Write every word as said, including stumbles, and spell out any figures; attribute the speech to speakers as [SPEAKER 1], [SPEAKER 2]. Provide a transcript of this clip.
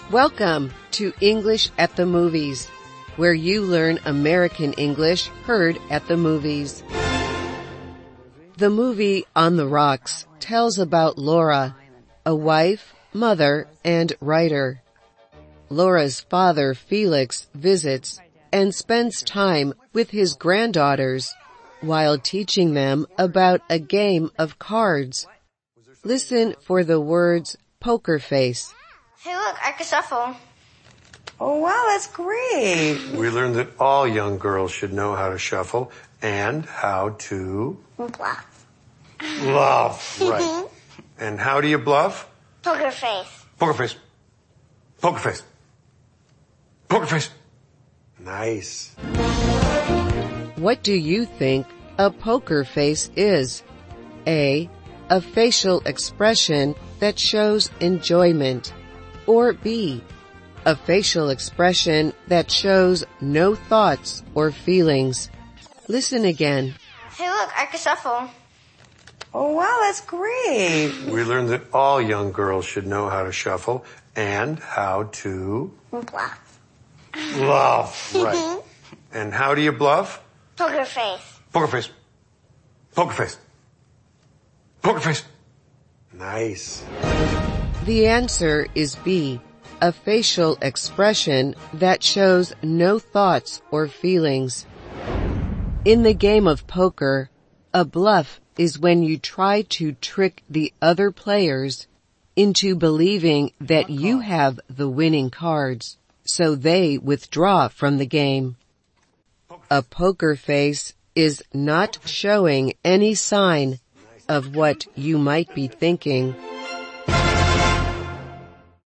[SPEAKER 1] Welcome to English at the Movies, where you learn American English heard at the movies. The movie On the Rocks tells about Laura, a wife, mother, and writer. Laura's father, Felix, visits and spends time with his granddaughters while teaching them about a game of cards. Listen for the words poker face.
[SPEAKER 2] Hey, look, I can shuffle.
[SPEAKER 3] Oh, wow, that's great.
[SPEAKER 4] We learned that all young girls should know how to shuffle and how to...
[SPEAKER 2] Bluff.
[SPEAKER 4] Bluff, right. And how do you bluff?
[SPEAKER 2] Poker face.
[SPEAKER 4] Poker face. Poker face. Poker face. Nice.
[SPEAKER 1] What do you think a poker face is? A. A facial expression that shows enjoyment. Or B. A facial expression that shows no thoughts or feelings. Listen again.
[SPEAKER 2] Hey, look, I can shuffle.
[SPEAKER 3] Oh, wow, that's great.
[SPEAKER 4] We learned that all young girls should know how to shuffle and how to...
[SPEAKER 2] Bluff.
[SPEAKER 4] Bluff, right. And how do you bluff?
[SPEAKER 2] Poker face.
[SPEAKER 4] Poker face. Poker face. Poker face. Nice.
[SPEAKER 1] The answer is B. A facial expression that shows no thoughts or feelings. In the game of poker, a bluff is when you try to trick the other players into believing that you have the winning cards, so they withdraw from the game. A poker face is not showing any sign of what you might be thinking.